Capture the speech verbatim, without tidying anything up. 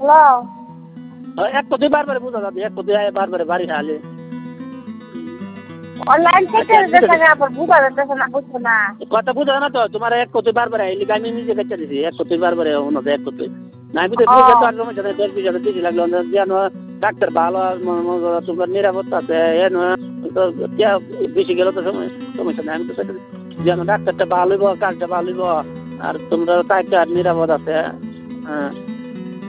এক কথায় বারবার বুঝা যাবে, এক কথায় বারবার বাড়ি হালে অনলাইন থেকে দেখা আবার বুঝা যাচ্ছে না, বুঝছো না কথা বুঝা না তো তোমার এক কথায় বারবার আইলি আমি নিজে বেঁচে দিছি এক কথায় বারবার ওনাদের এক কথায় না আমি তো দশ বিশ হাজার দিয়েছি লাগলো যেন ডাক্তার ভালো তোমার নিরাপত্তা আছে এন বেশি গেলে তো সময় সমস্যা নেই আমি তো যেন ডাক্তারটা ভালো হইব কাজটা ভালো হইব আর তোমরা কাজটা নিরাপদ আছে হ্যাঁ